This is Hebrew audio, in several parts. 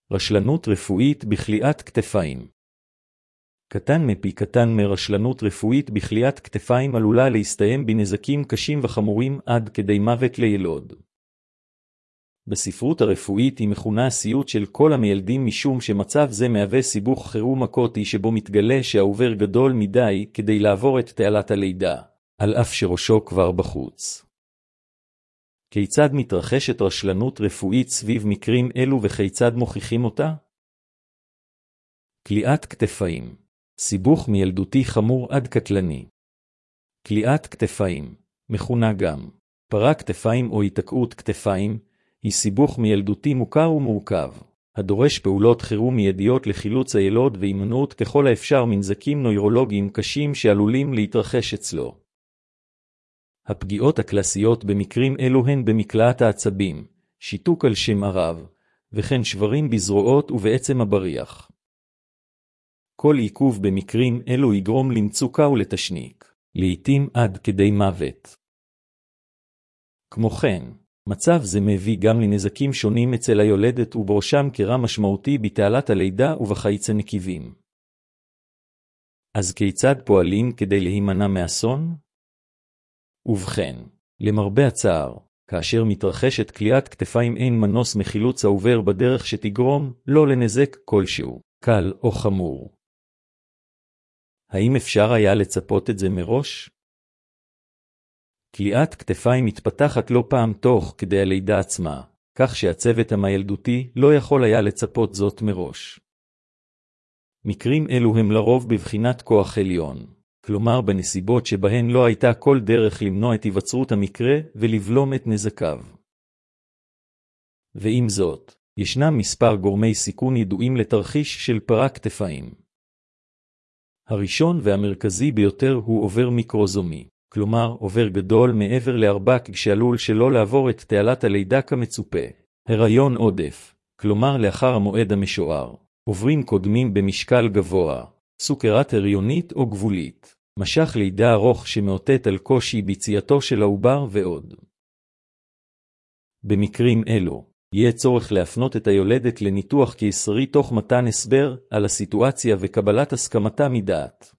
רשלנות רפואית בכליאת כתפיים. קטן מפי קטן מרשלנות רפואית בכליאת כתפיים עלולה להסתיים בנזקים קשים וחמורים עד כדי מוות לילוד. בספרות הרפואית היא מכונה סיוט של כל המילדים משום שמצב זה מהווה סיבוך חירום אקוטי שבו מתגלה שהעובר גדול מדי כדי לעבור את תעלת הלידה, על אף שראשו כבר בחוץ. כיצד מתרחשת רשלנות רפואית סביב מקרים אלו וכיצד מוכיחים אותה? כליאת כתפיים. סיבוך מילדותי חמור עד קטלני. כליאת כתפיים, מכונה גם פרק כתפיים או התעקעות כתפיים, היא סיבוך מילדותי מוכר ומורכב, הדורש פעולות חירום מיידיות לחילוץ הילוד והימנעות ככל האפשר מנזקים נוירולוגיים קשים שעלולים להתרחש אצלו. הפגיעות הקלאסיות במקרים אלו הן במקלעת העצבים, שיתוק על שם ערב, וכן שברים בזרועות ובעצם הבריח. כל עיכוב במקרים אלו יגרום למצוקה ולתשניק, לעתים עד כדי מוות. כמו כן, מצב זה מביא גם לנזקים שונים אצל היולדת ובראשם קרע משמעותי בתעלת הלידה ובחיץ הנקבים. אז כיצד פועלים כדי להימנע מאסון? ובכן, למרבה הצער, כאשר מתרחשת כליאת כתפיים אין מנוס מחילוץ העובר בדרך שתגרום לא לנזק כלשהו, קל או חמור. האם אפשר היה לצפות את זה מראש? כליאת כתפיים מתפתחת לא פעם תוך כדי הלידה עצמה, כך שהצוות המילדותי לא יכול היה לצפות זאת מראש. מקרים אלו הם לרוב בבחינת כוח עליון, כלומר בנסיבות שבהן לא הייתה כל דרך למנוע את היווצרות המקרה ולבלום את נזקיו. ועם זאת, ישנם מספר גורמי סיכון ידועים לתרחיש של פרק כתפיים. הראשון והמרכזי ביותר הוא עובר מיקרוזומי, כלומר עובר גדול מעבר ל4 כשעלול שלא לעבור את תעלת הלידה כמצופה. הריון עודף, כלומר לאחר המועד המשוער, עוברים קודמים במשקל גבוה, סוכרת הריונית או גבולית, משך לידה ארוך שמאותת על קושי ביצייתו של העובר ועוד. במקרים אלו, יהיה צורך להפנות את היולדת לניתוח קיסרי תוך מתן הסבר על הסיטואציה וקבלת הסכמתה מדעת.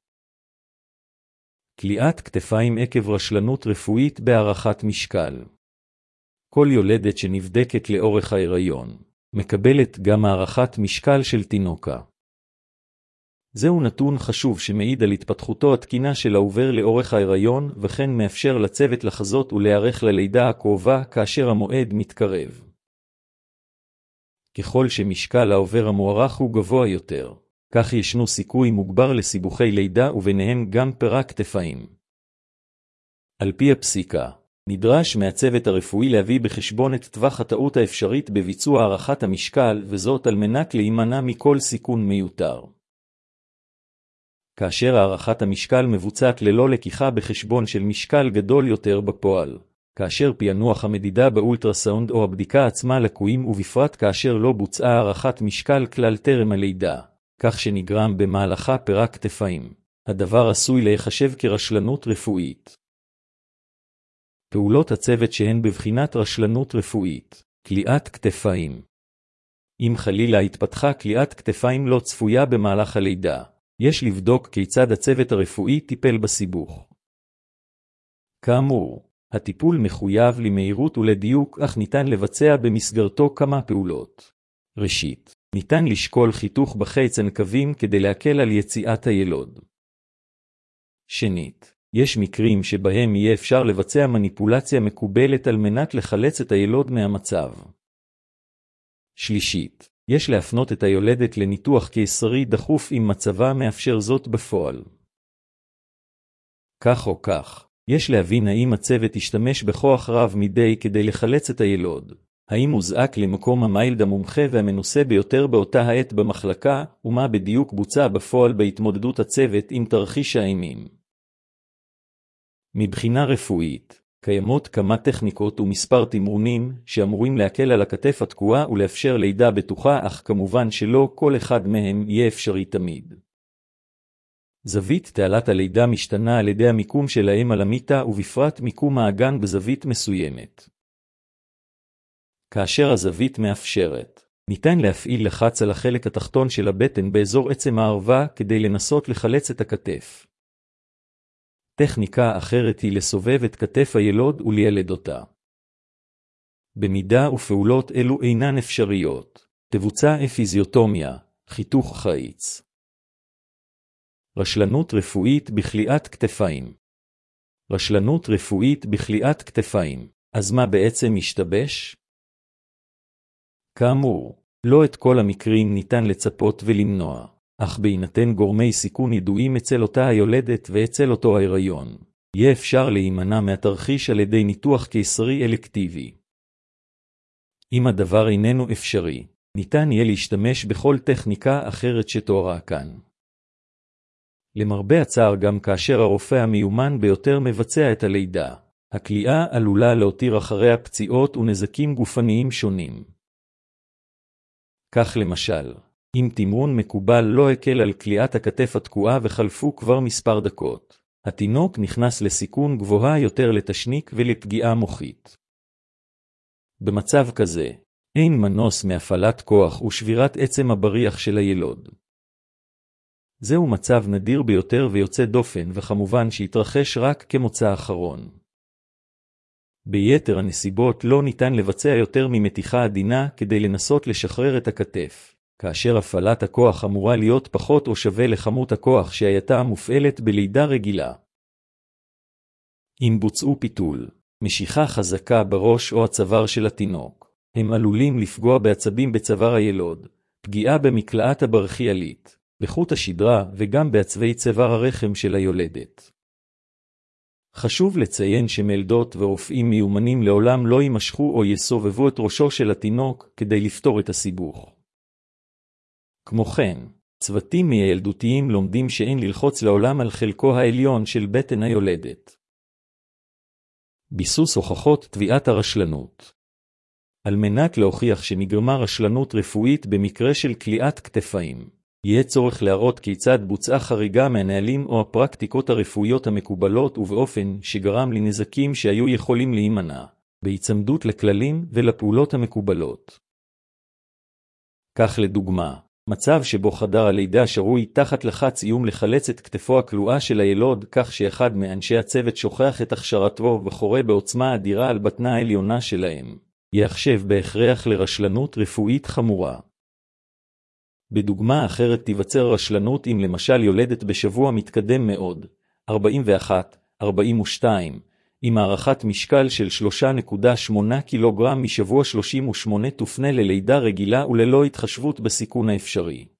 כליאת כתפיים עקב רשלנות רפואית בהערכת משקל. כל יולדת שנבדקת לאורך ההיריון, מקבלת גם הערכת משקל של תינוקה. זהו נתון חשוב שמעיד על התפתחותו התקינה של העובר לאורך ההיריון וכן מאפשר לצוות לחזות ולהיערך ללידה הקרובה כאשר המועד מתקרב. ככל שמשקל העובר המוערך הוא גבוה יותר, כך ישנו סיכוי מוגבר לסיבוכי לידה וביניהם גם פרק כתפיים. על פי הפסיקה, נדרש מהצוות הרפואי להביא בחשבון את טווח הטעות האפשרית בביצוע הערכת המשקל וזאת על מנת להימנע מכל סיכון מיותר. כאשר הערכת המשקל מבוצעת ללא לקיחה בחשבון של משקל גדול יותר בפועל, כאשר פענוח המדידה באולטרסאונד או הבדיקה עצמה לקויים ובפרט כאשר לא בוצעה הערכת משקל כלל טרם הלידה, כך שנגרם במהלכה פרק כתפיים, הדבר עשוי להיחשב כרשלנות רפואית. פעולות הצוות שהן בבחינת רשלנות רפואית, כליאת כתפיים. אם חלילה התפתחה כליאת כתפיים לא צפויה במהלך הלידה, יש לבדוק כיצד הצוות הרפואי טיפל בסיבוך. כאמור, הטיפול מחויב למהירות ולדיוק אך ניתן לבצע במסגרתו כמה פעולות. ראשית, ניתן לשקול חיתוך בחיץ הנקבים כדי להקל על יציאת הילוד. שנית, יש מקרים שבהם יהיה אפשר לבצע מניפולציה מקובלת על מנת לחלץ את הילוד מהמצב. שלישית, יש להפנות את היולדת לניתוח קיסרי דחוף אם מצבה מאפשר זאת בפועל. כך או כך, יש להבין האם הצוות ישתמש בכוח רב מדי כדי לחלץ את הילוד, האם הוזעק למקום המיילד המומחה והמנוסה ביותר באותה העת במחלקה, ומה בדיוק בוצע בפועל בהתמודדות הצוות עם תרחיש האימים. מבחינה רפואית, קיימות כמה טכניקות ומספר תמרונים שאמורים להקל על הכתף התקועה ולאפשר לידה בטוחה, אך כמובן שלא כל אחד מהם יהיה אפשרי תמיד. זווית תעלת הלידה משתנה על ידי המיקום של האם על המיטה ובפרט מיקום האגן בזווית מסוימת. כאשר הזווית מאפשרת, ניתן להפעיל לחץ על החלק התחתון של הבטן באזור עצם הערווה כדי לנסות לחלץ את הכתף. טכניקה אחרת היא לסובב את כתף הילוד ולילד אותה. במידה ופעולות אלו אינן אפשריות, תבוצע אפיזיוטומיה, חיתוך חיץ. רשלנות רפואית בכליאת כתפיים. רשלנות רפואית בכליאת כתפיים. אז מה בעצם משתבש? כאמור, לא את כל המקרים ניתן לצפות ולמנוע, אך בהינתן גורמי סיכון ידועים אצל אותה היולדת ואצל אותו ההיריון, יהיה אפשר להימנע מהתרחיש על ידי ניתוח קיסרי אלקטיבי. אם הדבר איננו אפשרי, ניתן יהיה להשתמש בכל טכניקה אחרת שתוארה כאן. למרבה הצער גם כאשר הרופא המיומן ביותר מבצע את הלידה, הכליאה עלולה להותיר אחריה פציעות ונזקים גופניים שונים. כך למשל, אם תמרון מקובל לא הקל על כליאת הכתף התקועה וחלפו כבר מספר דקות, התינוק נכנס לסיכון גבוה יותר לתשניק ולפגיעה מוחית. במצב כזה, אין מנוס מהפעלת כוח ושבירת עצם הבריח של הילוד. זהו מצב נדיר ביותר ויוצא דופן וכמובן שיתרחש רק כמוצא אחרון. ביתר הנסיבות לא ניתן לבצע יותר ממתיחה עדינה כדי לנסות לשחרר את הכתף, כאשר הפעלת הכוח אמורה להיות פחות או שווה לכמות הכוח שהייתה מופעלת בלידה רגילה. אם בוצעו פיתול, משיכה חזקה בראש או הצוואר של התינוק, הם עלולים לפגוע בעצבים בצוואר הילוד, פגיעה במקלעת הברכיאלית, בחוט השדרה וגם בעצבי צוואר הרחם של היולדת. חשוב לציין שמלדות ורופאים מיומנים לעולם לא יימשכו או יסובבו את ראשו של התינוק כדי לפתור את הסיבוך. כמו כן, צוותים מילדותיים לומדים שאין ללחוץ לעולם על חלקו העליון של בטן היולדת. ביסוס הוכחות תביעת הרשלנות. על מנת להוכיח שנגרמה רשלנות רפואית במקרה של כליאת כתפיים, יהיה צורך להראות כיצד בוצעה חריגה מהנהלים או הפרקטיקות הרפואיות המקובלות ובאופן שגרם לנזקים שהיו יכולים להימנע, בהיצמדות לכללים ולפעולות המקובלות. כך לדוגמה, מצב שבו חדר הלידה שרוי תחת לחץ איום לחלץ את כתפו הכלואה של הילוד כך שאחד מאנשי הצוות שוכח את הכשרתו וחורה בעוצמה אדירה על בטנה העליונה שלהם, יחשב בהכרח לרשלנות רפואית חמורה. בדוגמה אחרת תיווצר רשלנות אם למשל יולדת בשבוע מתקדם מאוד, 41-42, עם הערכת משקל של 3.8 קילוגרם משבוע 38 תופנה ללידה רגילה וללא התחשבות בסיכון האפשרי.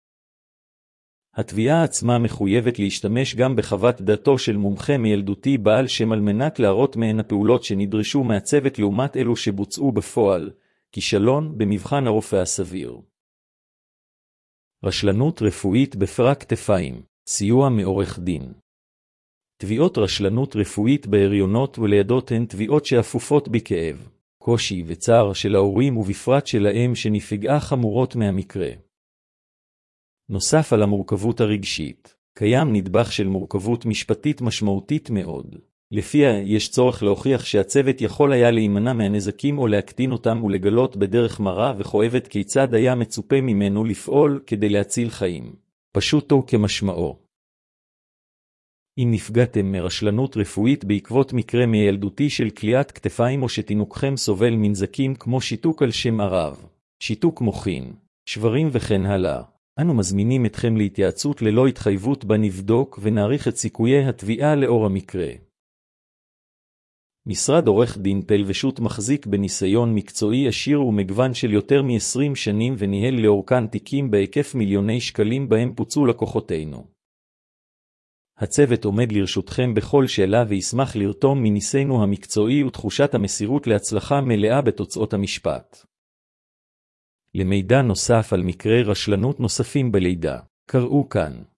התביעה עצמה מחויבת להשתמש גם בחוות דעתו של מומחה מילדותי בעל שם על מנת להראות מהן הפעולות שנדרשו מהצוות לעומת אלו שבוצעו בפועל, כישלון במבחן הרופא הסביר. רשלנות רפואית בפרק כתפיים, סיוע מעורך דין. תביעות רשלנות רפואית בהריונות ולידות הן תביעות שאפופות בכאב, קושי וצער של ההורים ובפרט של האם שנפגעה חמורות מהמקרה. נוסף על המורכבות הרגשית, קיים נדבך של מורכבות משפטית משמעותית מאוד. לפיה יש צורך להוכיח שהצוות יכול היה להימנע מהנזקים או להקטין אותם ולגלות בדרך מרה וכואבת כיצד היה מצופה ממנו לפעול כדי להציל חיים, פשוטו כמשמעו. אם נפגעתם מרשלנות רפואית בעקבות מקרה מילדותי של כליאת כתפיים או שתינוקכם סובל מנזקים כמו שיתוק על שם ערב, שיתוק מוחין, שברים וכן הלאה, אנו מזמינים אתכם להתייעצות ללא התחייבות בה נבדוק ונעריך את סיכויי התביעה לאור המקרה. משרד עורך דין פלבשות מחזיק בניסיון מקצועי עשיר ומגוון של יותר מ-20 שנים וניהל לאורכן תיקים בהיקף מיליוני שקלים בהם פוצו לקוחותינו. הצוות עומד לרשותכם בכל שאלה וישמח לרתום מניסינו המקצועי ותחושת המסירות להצלחה מלאה בתוצאות המשפט. למידע נוסף על מקרי רשלנות נוספים בלידה, קראו כאן.